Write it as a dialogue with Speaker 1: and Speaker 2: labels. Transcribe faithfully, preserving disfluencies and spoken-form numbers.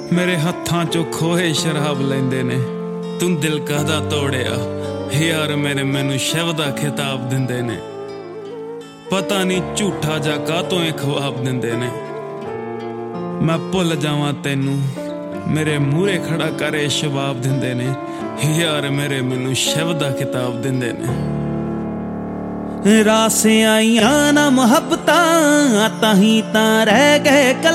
Speaker 1: मेरे हत्थां चो खोए शराब लेंदे ने तू दिल कहदा तोड़िया यार मेरे मैनू शव दा खिताब दिंदे ने पता नहीं झूठा जा कातों ए ख्वाब दिंदे ने मैं भुल जावां तैनू मेरे मूहरे खड़ा करे शबाब दिंदे ने यार मेरे मैनू शव दा खिताब दिंदे ने
Speaker 2: रास आईयां ना मुहब्बतां ताहीं तां रह गए।